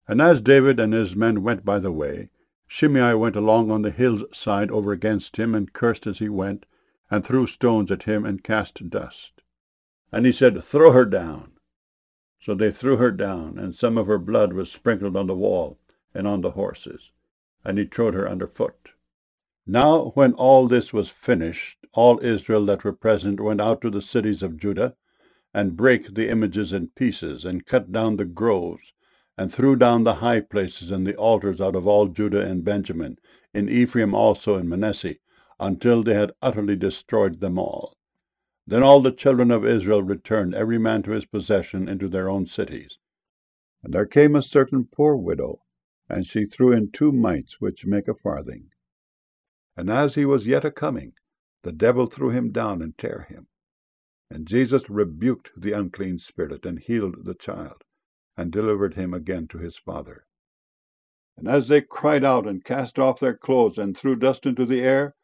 And as David and his men went by the way, Shimei went along on the hill's side over against him, and cursed as he went, and threw stones at him, and cast dust. And he said, Throw her down. So they threw her down, and some of her blood was sprinkled on the wall and on the horses, and he trode her under foot. Now when all this was finished, all Israel that were present went out to the cities of Judah, and brake the images in pieces, and cut down the groves, and threw down the high places and the altars out of all Judah and Benjamin, in Ephraim also and Manasseh, until they had utterly destroyed them all. Then all the children of Israel returned, every man to his possession, into their own cities. And there came a certain poor widow, and she threw in 2 mites, which make a farthing. And as he was yet a-coming, the devil threw him down and tare him. And Jesus rebuked the unclean spirit, and healed the child, and delivered him again to his father. And as they cried out, and cast off their clothes, and threw dust into the air,